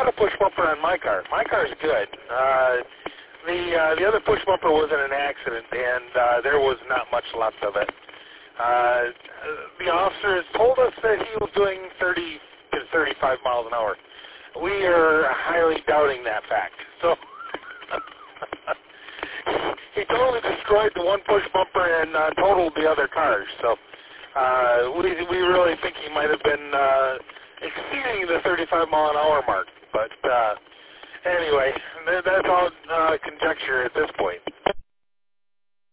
not a push bumper on my car. My car's good. The other push bumper was in an accident, and there was not much left of it. The officers told us that he was doing 30 to 35 miles an hour. We are highly doubting that fact. So he totally destroyed the one push bumper and totaled the other cars. So we really think he might have been exceeding the 35 mile an hour mark. But anyway, that's all conjecture at this point.